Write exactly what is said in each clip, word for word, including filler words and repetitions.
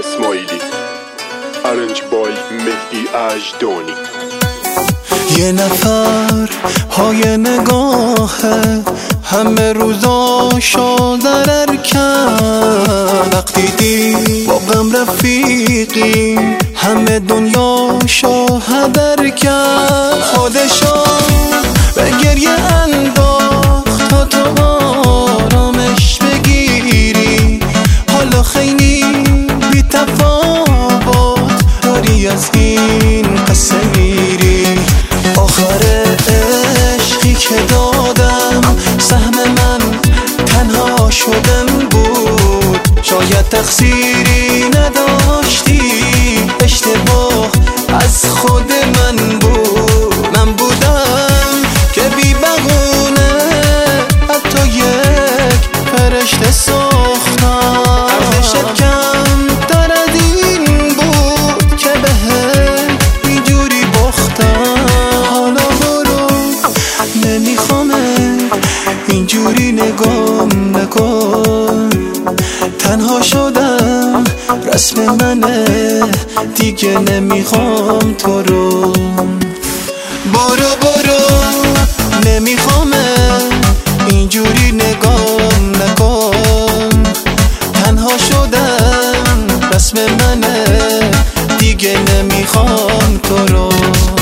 اسماعیلی. ارنج بای مهدی اژدانی. یه نفر های نگاهه همه روزاشو ضرر کرد. وقتی دید با غم رفیقی همه دنیاشو هدر کرد. خودشو به گریه انداخت تا تو آرامش بگیری. حالا خیلی بی تفاوت داری از این قصه میری. آخر عشقی که دادم سهم من تنها شدن بود. شاید تقصیری نداشتی، اشتباه از خود من بود. من بودم که بی بهونه حتی یک فرشته ساختم. ارزشت کم تر از این بود که بهت اینجوری باختم. حالا برو نمیخوامه اینجوری نگام نکن. تنها شدم رسم منه دیگه نمیخوام تو رو. برو برو نمیخوامه اینجوری نگام نکن. تنها شدم رسم منه دیگه نمیخوام تو رو.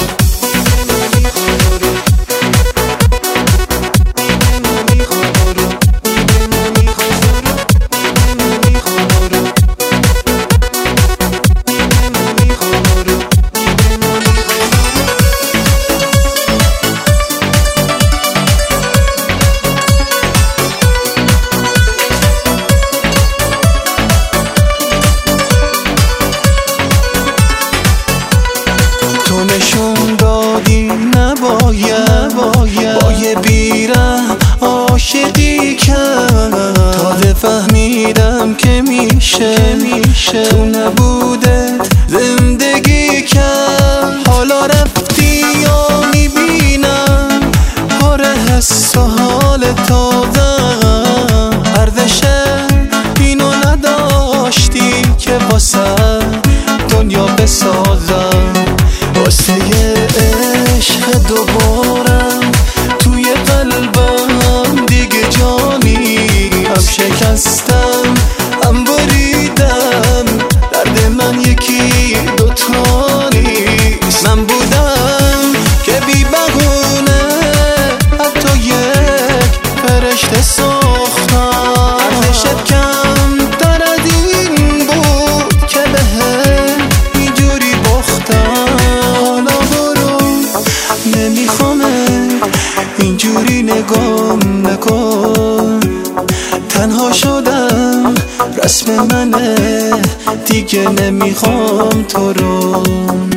نشون دادی نباید با یه بیره عاشقی کرد. تازه فهمیدم که میشه تو نبودت زندگی کرد. حالا رفتی یا میبینم پر حس و حال تازه. ارزش اینو نداشتی که واسه دنیا بسازم. واسه عشق دوبارم توی قلبم دیگه جانی. هم شکستم هم بریدم، درد من یکی دوتا نیست. من بودم که بی بهونه حتی یک فرشته ساختم. ارزشت کم تر از این بود که بهت اینجوری باختم. نمیخوامه اینجوری نگام نکن. تنها شدم رسم منه دیگه نمیخوام تو رو.